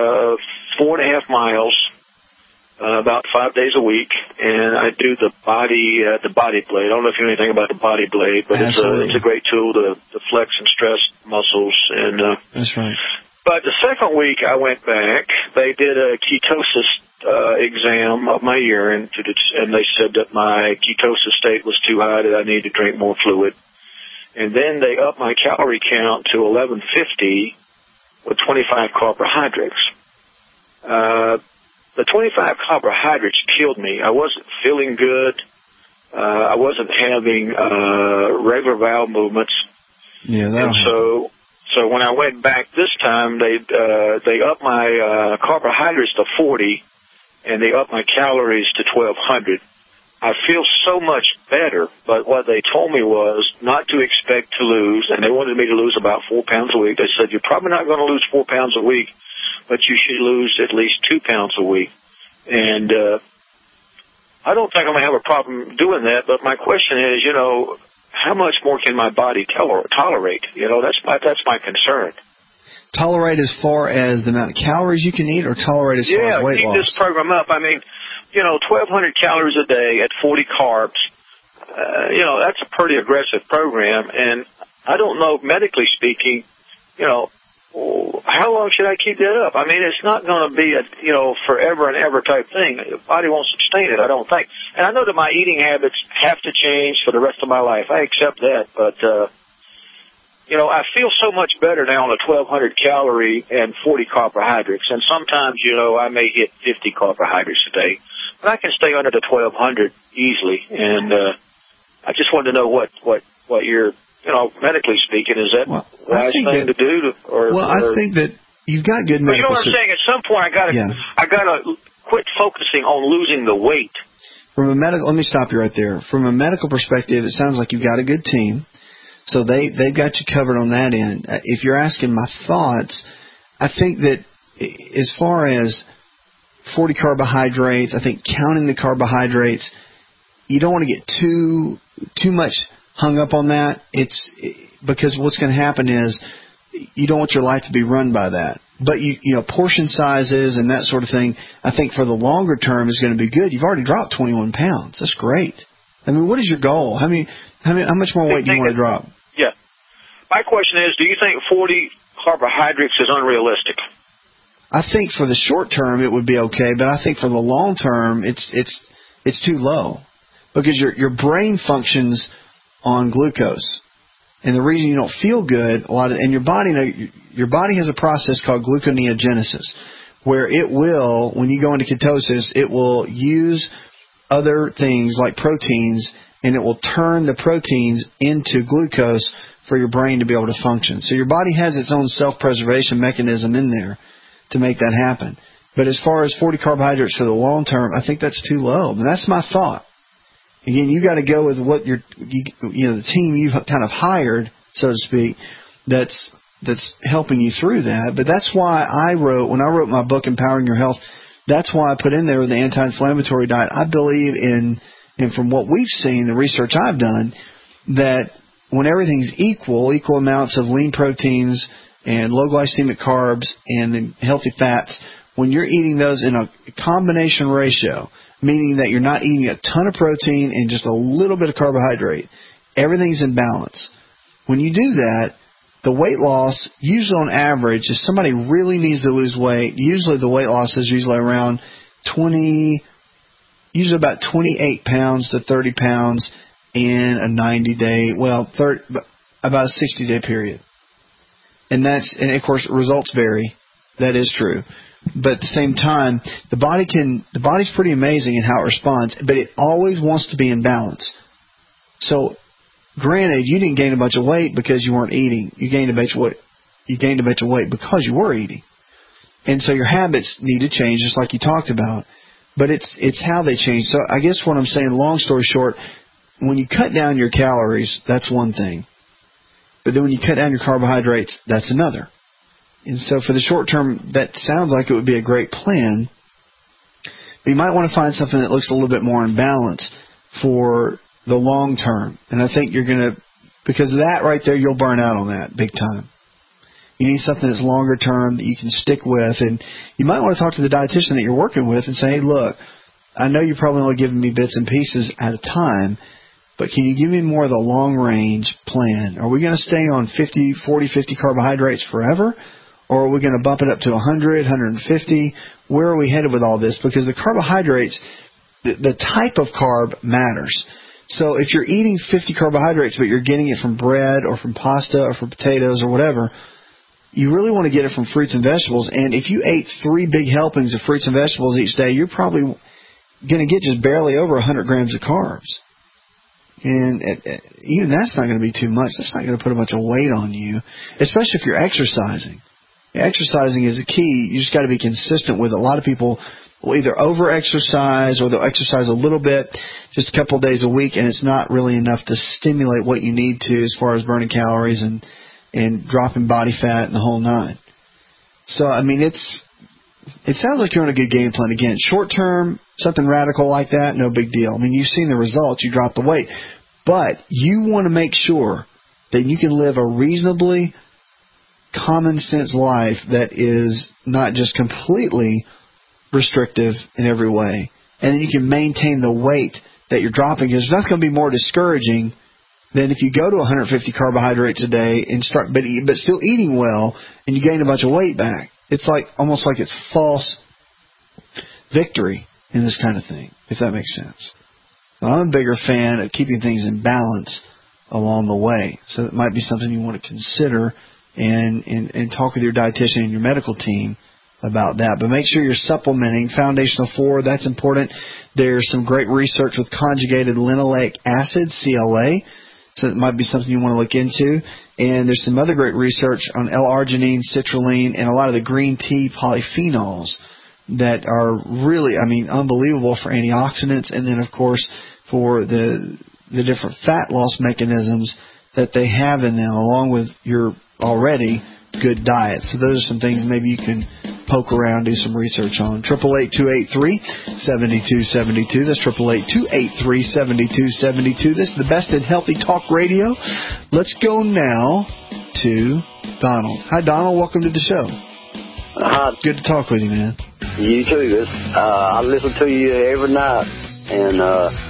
[SPEAKER 19] 4.5 miles. About 5 days a week, and I do the body blade. I don't know if you know anything about the body blade, but it's a great tool to flex and stress muscles. And
[SPEAKER 2] that's right.
[SPEAKER 19] But the second week I went back, they did a ketosis exam of my urine, and they said that my ketosis state was too high, that I needed to drink more fluid. And then they upped my calorie count to 1150 with 25 carbohydrates. The 25 carbohydrates killed me. I wasn't feeling good. I wasn't having regular bowel movements.
[SPEAKER 2] Yeah,
[SPEAKER 19] so when I went back this time, they upped my carbohydrates to 40, and they upped my calories to 1,200. I feel so much better, but what they told me was not to expect to lose, and they wanted me to lose about 4 pounds a week. They said, you're probably not going to lose 4 pounds a week, but you should lose at least 2 pounds a week. And I don't think I'm going to have a problem doing that, but my question is, how much more can my body tolerate? That's my concern.
[SPEAKER 2] Tolerate as far as the amount of calories you can eat, or tolerate as far as weight loss?
[SPEAKER 19] Yeah, keep this program up. I mean, 1,200 calories a day at 40 carbs, that's a pretty aggressive program. And I don't know, medically speaking, how long should I keep that up? I mean, it's not going to be a, forever and ever type thing. The body won't sustain it, I don't think. And I know that my eating habits have to change for the rest of my life. I accept that. But, I feel so much better now on a 1,200 calorie and 40 carbohydrates. And sometimes, I may hit 50 carbohydrates a day. But I can stay under the 1,200 easily. And I just wanted to know what your... medically speaking, is that wise thing to do?
[SPEAKER 2] I think that you've got good medical...
[SPEAKER 19] You know what I'm saying? At some point, I gotta quit focusing on losing the weight.
[SPEAKER 2] Let me stop you right there. From a medical perspective, it sounds like you've got a good team. So they've got you covered on that end. If you're asking my thoughts, I think that as far as 40 carbohydrates, I think counting the carbohydrates, you don't want to get too much hung up on that. It's because what's going to happen is you don't want your life to be run by that. But portion sizes and that sort of thing, I think for the longer term is going to be good. You've already dropped 21 pounds. That's great. I mean, what is your goal? How much more weight do you want to drop?
[SPEAKER 19] Yeah. My question is, do you think 40 carbohydrates is unrealistic?
[SPEAKER 2] I think for the short term it would be okay, but I think for the long term it's too low, because your brain functions on glucose, and the reason you don't feel good and your body has a process called gluconeogenesis, where it will, when you go into ketosis, it will use other things like proteins, and it will turn the proteins into glucose for your brain to be able to function. So your body has its own self-preservation mechanism in there to make that happen. But as far as 40 carbohydrates for the long term, I think that's too low. And that's my thought. Again, you got to go with what the team you've kind of hired, so to speak, that's helping you through that. But that's why when I wrote my book, Empowering Your Health, that's why I put in there the anti-inflammatory diet. I believe in, and from what we've seen, the research I've done, that when everything's equal amounts of lean proteins and low glycemic carbs and the healthy fats, when you're eating those in a combination ratio, meaning that you're not eating a ton of protein and just a little bit of carbohydrate, everything's in balance. When you do that, the weight loss, usually on average, if somebody really needs to lose weight, usually the weight loss is usually around usually about 28 pounds to 30 pounds in a 90-day, about a 60-day period. And of course, results vary. That is true. But at the same time, the body's pretty amazing in how it responds, but it always wants to be in balance. So, granted, you didn't gain a bunch of weight because you weren't eating. You gained a bunch of weight because you were eating. And so your habits need to change, just like you talked about. But it's how they change. So I guess what I'm saying, long story short, when you cut down your calories, that's one thing. But then when you cut down your carbohydrates, that's another. And so for the short term, that sounds like it would be a great plan. But you might want to find something that looks a little bit more in balance for the long term. And I think because of that right there, you'll burn out on that big time. You need something that's longer term that you can stick with. And you might want to talk to the dietitian that you're working with and say, hey, look, I know you're probably only giving me bits and pieces at a time, but can you give me more of the long-range plan? Are we going to stay on 40, 50 carbohydrates forever? Or are we going to bump it up to 100, 150? Where are we headed with all this? Because the carbohydrates, the type of carb matters. So if you're eating 50 carbohydrates, but you're getting it from bread or from pasta or from potatoes or whatever, you really want to get it from fruits and vegetables. And if you ate 3 big helpings of fruits and vegetables each day, you're probably going to get just barely over 100 grams of carbs. And even that's not going to be too much. That's not going to put a bunch of weight on you, especially if you're exercising. Exercising is a key. You just got to be consistent with it. A lot of people will either over-exercise or they'll exercise a little bit, just a couple of days a week, and it's not really enough to stimulate what you need to as far as burning calories and dropping body fat and the whole nine. So, I mean, it sounds like you're on a good game plan. Again, short-term, something radical like that, no big deal. I mean, you've seen the results. You dropped the weight. But you want to make sure that you can live a reasonably common sense life that is not just completely restrictive in every way. And then you can maintain the weight that you're dropping. There's nothing going to be more discouraging than if you go to 150 carbohydrates a day and but still eating well and you gain a bunch of weight back. It's almost like it's false victory in this kind of thing, if that makes sense. Now, I'm a bigger fan of keeping things in balance along the way. So it might be something you want to consider and talk with your dietitian and your medical team about that. But make sure you're supplementing Foundational 4. That's important. There's some great research with conjugated linoleic acid, CLA. So it might be something you want to look into. And there's some other great research on L-arginine, citrulline, and a lot of the green tea polyphenols that are really, unbelievable for antioxidants. And then, of course, for the different fat loss mechanisms that they have in them, along with your already good diet. So those are some things maybe you can poke around, do some research on. 888-283-7272. That's 888-283-7272. This is the best in healthy talk radio. Let's go now to Donald. Hi, Donald. Welcome to the show. Good to talk with you, man.
[SPEAKER 20] You too. I listen to you every night, and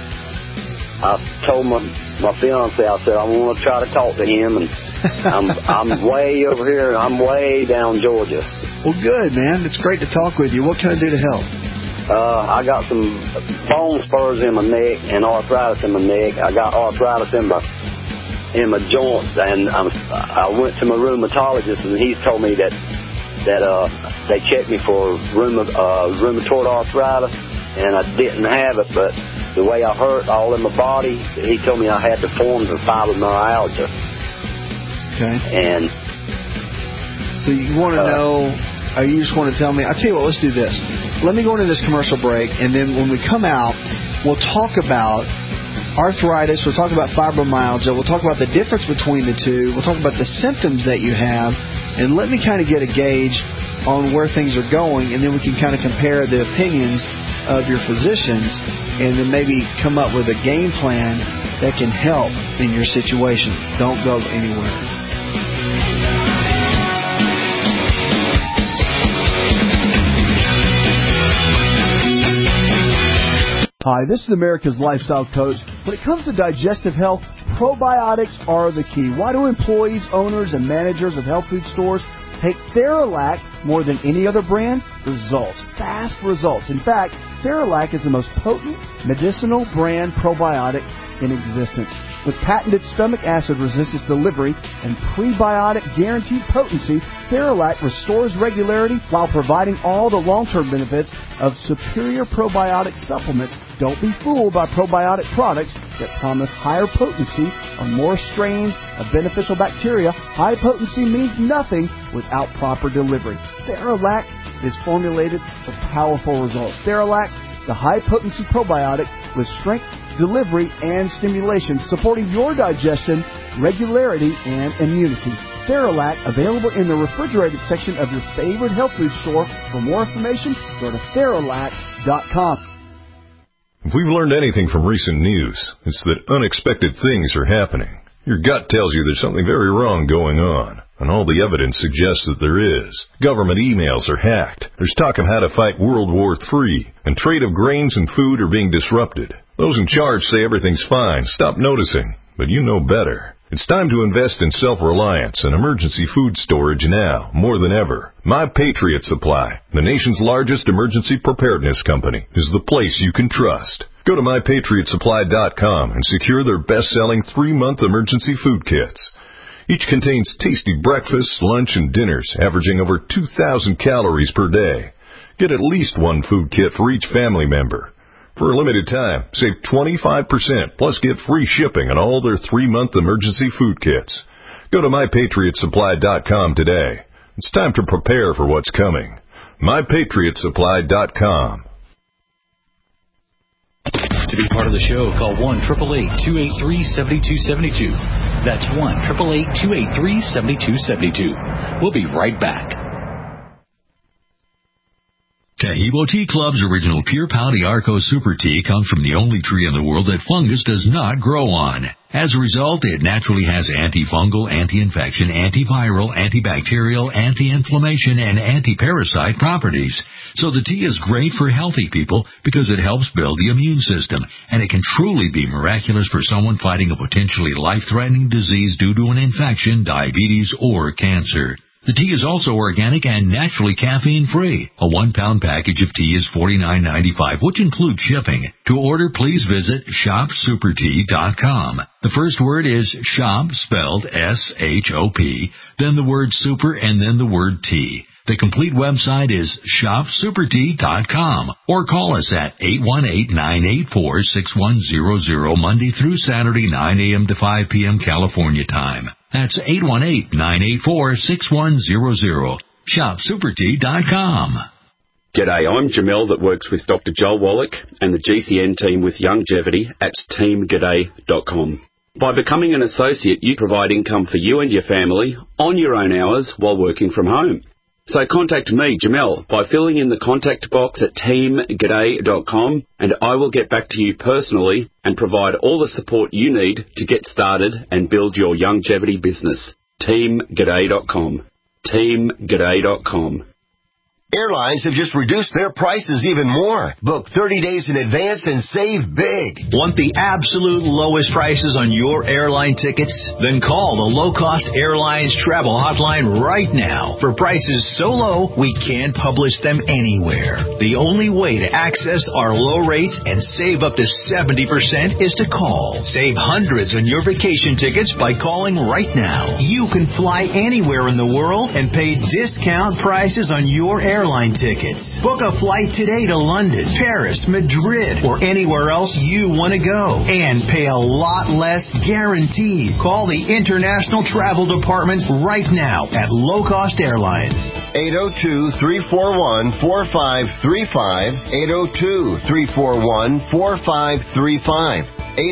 [SPEAKER 20] I told my fiance, I said I want to try to talk to him, and I'm way over here, and I'm way down Georgia.
[SPEAKER 2] Well, good, man. It's great to talk with you. What can I do to help?
[SPEAKER 20] I got some bone spurs in my neck and arthritis in my neck. I got arthritis in my joints, and I went to my rheumatologist, and he's told me that that they checked me for rheumatoid arthritis, and I didn't have it, but the way I hurt all in my body, he told me I had the forms of fibromyalgia.
[SPEAKER 2] Okay.
[SPEAKER 20] And
[SPEAKER 2] so you want to know, or you just want to tell me, I'll tell you what, let's do this. Let me go into this commercial break, and then when we come out, we'll talk about arthritis, we'll talk about fibromyalgia, we'll talk about the difference between the two, we'll talk about the symptoms that you have, and let me kind of get a gauge on where things are going, and then we can kind of compare the opinions of your physicians, and then maybe come up with a game plan that can help in your situation. Don't go anywhere.
[SPEAKER 4] Hi, this is America's Lifestyle Coach. When it comes to digestive health, probiotics are the key. Why do employees, owners, and managers of health food stores take Theralac more than any other brand? Results. Fast results. In fact, Theralac is the most potent medicinal brand probiotic in existence. With patented stomach acid resistance delivery and prebiotic guaranteed potency, Theralac restores regularity while providing all the long-term benefits of superior probiotic supplements. Don't be fooled by probiotic products that promise higher potency or more strains of beneficial bacteria. High potency means nothing without proper delivery. Theralac is formulated for powerful results. Theralac, the high-potency probiotic with strength, delivery, and stimulation, supporting your digestion, regularity, and immunity. Theralac, available in the refrigerated section of your favorite health food store. For more information, go to Theralac.com.
[SPEAKER 21] If we've learned anything from recent news, it's that unexpected things are happening. Your gut tells you there's something very wrong going on, and all the evidence suggests that there is. Government emails are hacked. There's talk of how to fight World War III, and trade of grains and food are being disrupted. Those in charge say everything's fine. Stop noticing, but you know better. It's time to invest in self-reliance and emergency food storage now, more than ever. My Patriot Supply, the nation's largest emergency preparedness company, is the place you can trust. Go to MyPatriotSupply.com and secure their best-selling 3-month emergency food kits. Each contains tasty breakfasts, lunch, and dinners, averaging over 2,000 calories per day. Get at least one food kit for each family member. For a limited time, save 25%, plus get free shipping on all their 3-month emergency food kits. Go to MyPatriotSupply.com today. It's time to prepare for what's coming. MyPatriotSupply.com.
[SPEAKER 12] To be part of the show, call 1-888-283-7272. That's 1-888-283-7272. We'll be right back.
[SPEAKER 9] Taheebo Tea Club's original Pure Pouty Arco Super Tea comes from the only tree in the world that fungus does not grow on. As a result, it naturally has antifungal, anti-infection, antiviral, antibacterial, anti-inflammation, and anti-parasite properties. So the tea is great for healthy people because it helps build the immune system, and it can truly be miraculous for someone fighting a potentially life-threatening disease due to an infection, diabetes, or cancer. The tea is also organic and naturally caffeine-free. A 1-pound package of tea is $49.95, which includes shipping. To order, please visit ShopSuperTea.com. The first word is shop, spelled S-H-O-P, then the word super, and then the word tea. The complete website is ShopSuperTea.com, or call us at 818-984-6100 Monday through Saturday, 9 a.m. to 5 p.m. California time. That's 818-984-6100. ShopSuperTea.com.
[SPEAKER 22] G'day, I'm Jamel that works with Dr. Joel Wallach and the GCN team with Longevity at teamg'day.com. By becoming an associate, you provide income for you and your family on your own hours while working from home. So contact me, Jamel, by filling in the contact box at teamg'day.com, and I will get back to you personally and provide all the support you need to get started and build your longevity business. teamg'day.com. teamg'day.com.
[SPEAKER 10] Airlines have just reduced their prices even more. Book 30 days in advance and save big.
[SPEAKER 9] Want the absolute lowest prices on your airline tickets? Then call the Low Cost Airlines Travel Hotline right now. For prices so low, we can't publish them anywhere. The only way to access our low rates and save up to 70% is to call. Save hundreds on your vacation tickets by calling right now. You can fly anywhere in the world and pay discount prices on your airline tickets. Book a flight today to London, Paris, Madrid, or anywhere else you want to go. And pay a lot less guaranteed. Call the International Travel Department right now at Low Cost Airlines.
[SPEAKER 10] 802-341-4535. 802-341-4535.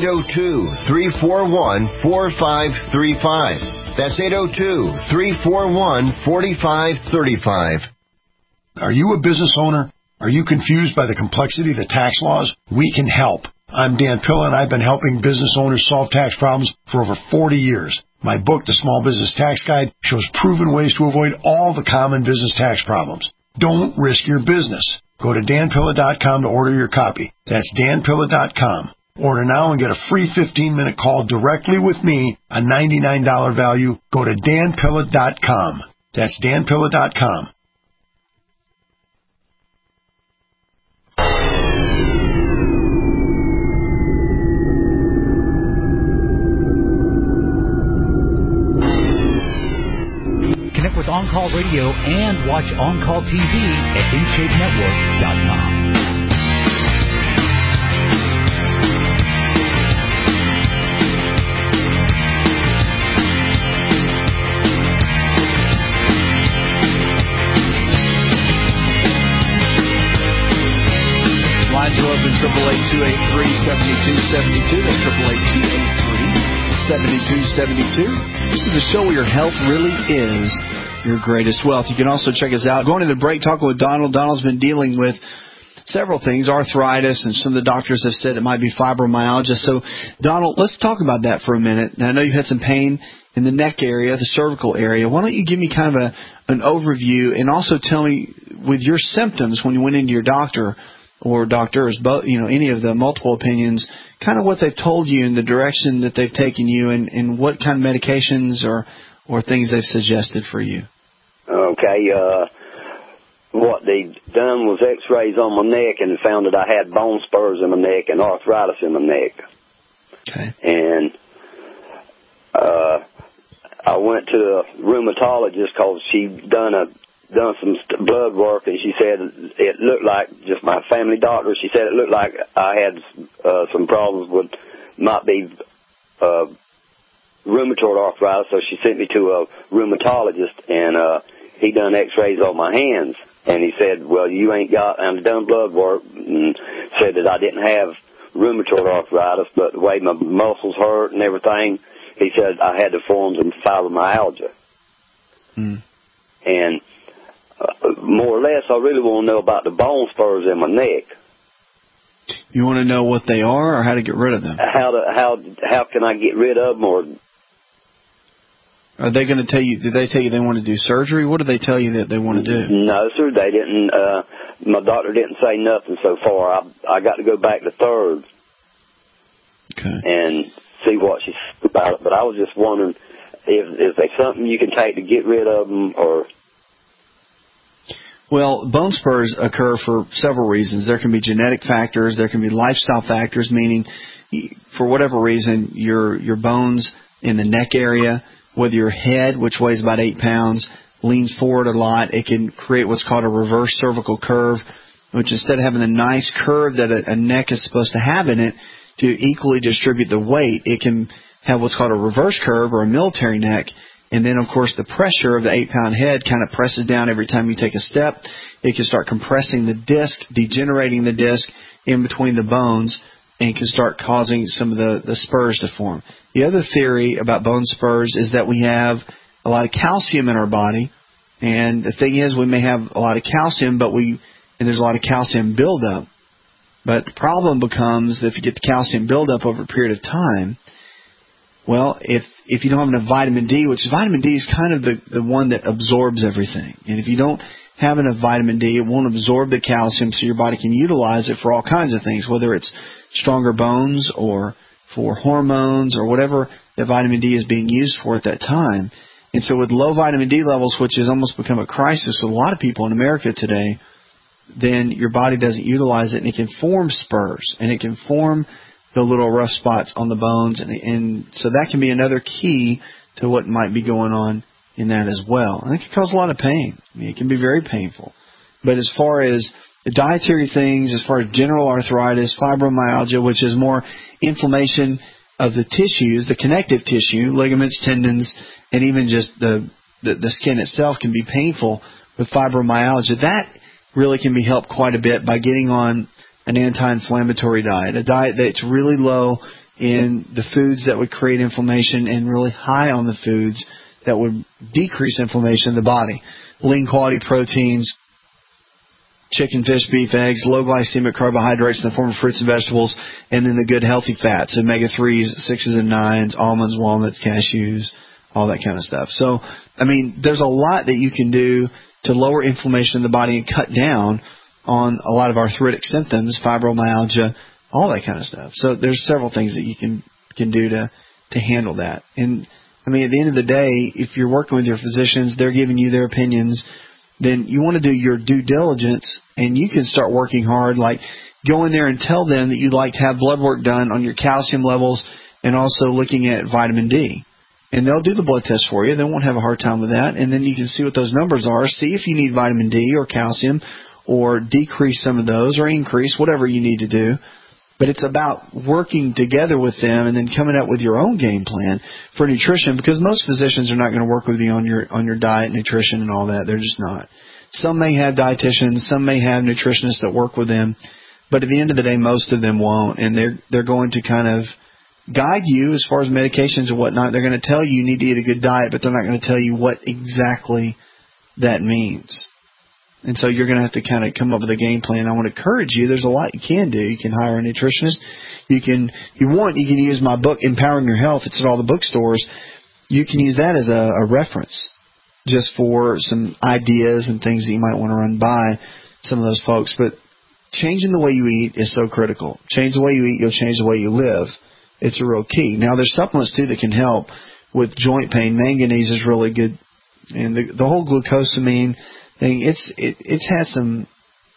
[SPEAKER 10] 802-341-4535. That's 802-341-4535.
[SPEAKER 1] Are you a business owner? Are you confused by the complexity of the tax laws? We can help. I'm Dan Pilla, and I've been helping business owners solve tax problems for over 40 years. My book, The Small Business Tax Guide, shows proven ways to avoid all the common business tax problems. Don't risk your business. Go to danpilla.com to order your copy. That's danpilla.com. Order now and get a free 15-minute call directly with me, a $99 value. Go to danpilla.com. That's danpilla.com.
[SPEAKER 12] Connect with On Call Radio and watch On Call TV at InShapeNetwork.com.
[SPEAKER 2] Lines are open, 888-283-7272. That's 888-283-7272. This is the show where your health really is your greatest wealth. You can also check us out. Going to the break, talking with Donald. Donald's been dealing with several things, arthritis, and some of the doctors have said it might be fibromyalgia. So, Donald, let's talk about that for a minute. Now, I know you've had some pain in the neck area, the cervical area. Why don't you give me kind of an overview and also tell me with your symptoms when you went into your doctor or doctors, both, any of the multiple opinions, kind of what they've told you and the direction that they've taken you and what kind of medications or things they've suggested for you.
[SPEAKER 20] Okay, what they done was x-rays on my neck and found that I had bone spurs in my neck and arthritis in my neck.
[SPEAKER 2] Okay.
[SPEAKER 20] And I went to a rheumatologist because she'd done some blood work, and she said it looked like, just my family doctor, she said it looked like I had some problems with, might be rheumatoid arthritis, so she sent me to a rheumatologist, and he done x-rays on my hands, and he said, well, you ain't got, and done blood work, and said that I didn't have rheumatoid arthritis, but the way my muscles hurt and everything, he said I had the forms of fibromyalgia.
[SPEAKER 2] Mm.
[SPEAKER 20] And more or less, I really want to know about the bone spurs in my neck.
[SPEAKER 2] You want to know what they are or how to get rid of them?
[SPEAKER 20] How can I get rid of them? Or
[SPEAKER 2] are they going to tell you? Did they tell you they want to do surgery? What did they tell you that they want to do?
[SPEAKER 20] No, sir, they didn't. My doctor didn't say nothing so far. I got to go back to third.
[SPEAKER 2] Okay.
[SPEAKER 20] And see what she said about it. But I was just wondering if there's something you can take to get rid of them, or.
[SPEAKER 2] Well, bone spurs occur for several reasons. There can be genetic factors. There can be lifestyle factors, meaning for whatever reason, your bones in the neck area, whether your head, which weighs about 8 pounds, leans forward a lot, it can create what's called a reverse cervical curve, which instead of having the nice curve that a neck is supposed to have in it to equally distribute the weight, it can have what's called a reverse curve or a military neck. And then, of course, the pressure of the 8-pound head kind of presses down every time you take a step. It can start compressing the disc, degenerating the disc in between the bones, and can start causing some of the spurs to form. The other theory about bone spurs is that we have a lot of calcium in our body. And the thing is, we may have a lot of calcium, and there's a lot of calcium buildup. But the problem becomes that if you get the calcium buildup over a period of time, well, if you don't have enough vitamin D, which vitamin D is kind of the one that absorbs everything. And if you don't have enough vitamin D. It won't absorb the calcium so your body can utilize it for all kinds of things, whether it's stronger bones or for hormones or whatever that vitamin D is being used for at that time. And so with low vitamin D levels, which has almost become a crisis with a lot of people in America today, then your body doesn't utilize it, and it can form spurs, and it can form the little rough spots on the bones. And so that can be another key to what might be going on in that as well. I think it can cause a lot of pain. I mean, it can be very painful. But as far as the dietary things, as far as general arthritis, fibromyalgia, which is more inflammation of the tissues, the connective tissue, ligaments, tendons, and even just the skin itself can be painful with fibromyalgia. That really can be helped quite a bit by getting on an anti-inflammatory diet, a diet that's really low in the foods that would create inflammation and really high on the foods that would decrease inflammation in the body. Lean quality proteins, chicken, fish, beef, eggs, low glycemic carbohydrates in the form of fruits and vegetables, and then the good healthy fats, omega-3s, 6s and 9s, almonds, walnuts, cashews, all that kind of stuff. So, I mean, there's a lot that you can do to lower inflammation in the body and cut down on a lot of arthritic symptoms, fibromyalgia, all that kind of stuff. So there's several things that you can do to handle that. And, I mean, at the end of the day, if you're working with your physicians, they're giving you their opinions, then you want to do your due diligence, and you can start working hard, like go in there and tell them that you'd like to have blood work done on your calcium levels and also looking at vitamin D. And they'll do the blood test for you. They won't have a hard time with that. And then you can see what those numbers are, see if you need vitamin D or calcium or decrease some of those or increase, whatever you need to do. But it's about working together with them and then coming up with your own game plan for nutrition, because most physicians are not going to work with you on your diet, nutrition, and all that. They're just not. Some may have dietitians, some may have nutritionists that work with them, but at the end of the day, most of them won't, and they're going to kind of guide you as far as medications and whatnot. They're going to tell you need to eat a good diet, but they're not going to tell you what exactly that means. And so you're going to have to kind of come up with a game plan. I want to encourage you. There's a lot you can do. You can hire a nutritionist. You can use my book, Empowering Your Health. It's at all the bookstores. You can use that as a reference just for some ideas and things that you might want to run by some of those folks. But changing the way you eat is so critical. Change the way you eat, you'll change the way you live. It's a real key. Now, there's supplements, too, that can help with joint pain. Manganese is really good. And the whole glucosamine thing, it's had some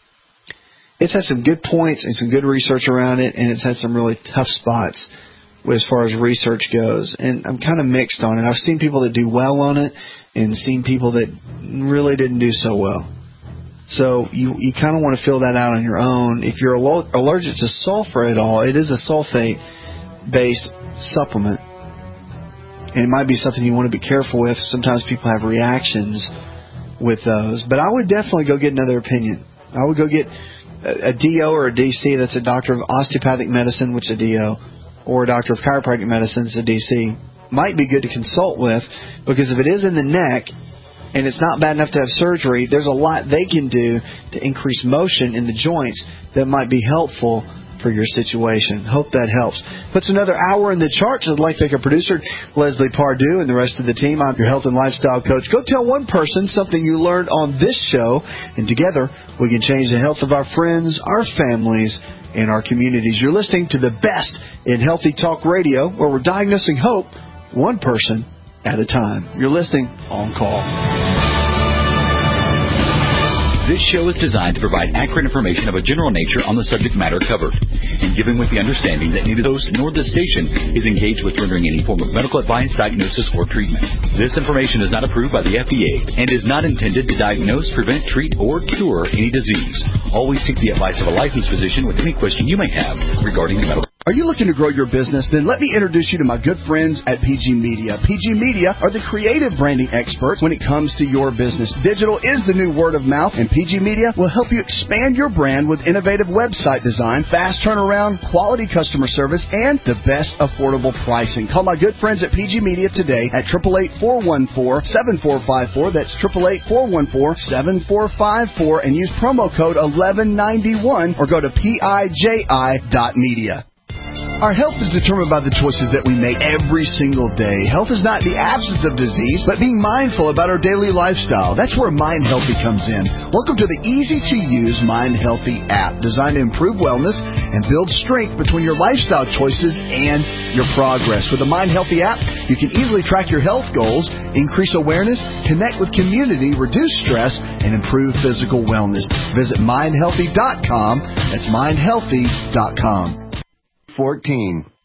[SPEAKER 2] good points and some good research around it, and it's had some really tough spots as far as research goes. And I'm kind of mixed on it. I've seen people that do well on it and seen people that really didn't do so well. So you kind of want to fill that out on your own. If you're allergic to sulfur at all, it is a sulfate-based supplement. And it might be something you want to be careful with. Sometimes people have reactions with those. But I would definitely go get another opinion. I would go get a DO or a DC, that's a doctor of osteopathic medicine, which is a DO, or a doctor of chiropractic medicine, that's a DC. Might be good to consult with, because if it is in the neck and it's not bad enough to have surgery, there's a lot they can do to increase motion in the joints that might be helpful for your situation. Hope that helps. Puts another hour in the charts. I'd like to thank our producer, Leslie Pardue, and the rest of the team. I'm your health and lifestyle coach. Go tell one person something you learned on this show, and together we can change the health of our friends, our families, and our communities. You're listening to the best in Healthy Talk Radio, where we're diagnosing hope one person at a time. You're listening On Call.
[SPEAKER 12] This show is designed to provide accurate information of a general nature on the subject matter covered, and given with the understanding that neither the host nor the station is engaged with rendering any form of medical advice, diagnosis, or treatment. This information is not approved by the FDA and is not intended to diagnose, prevent, treat, or cure any disease. Always seek the advice of a licensed physician with any question you may have regarding medical.
[SPEAKER 4] Are you looking to grow your business? Then let me introduce you to my good friends at PG Media. PG Media are the creative branding experts when it comes to your business. Digital is the new word of mouth, and PG Media will help you expand your brand with innovative website design, fast turnaround, quality customer service, and the best affordable pricing. Call my good friends at PG Media today at 888-414-7454. That's 888-414-7454, and use promo code 1191 or go to PIJI.media. Our health is determined by the choices that we make every single day. Health is not the absence of disease, but being mindful about our daily lifestyle. That's where Mind Healthy comes in. Welcome to the easy-to-use Mind Healthy app, designed to improve wellness and build strength between your lifestyle choices and your progress. With the Mind Healthy app, you can easily track your health goals, increase awareness, connect with community, reduce stress, and improve physical wellness. Visit mindhealthy.com. That's mindhealthy.com.
[SPEAKER 10] 14.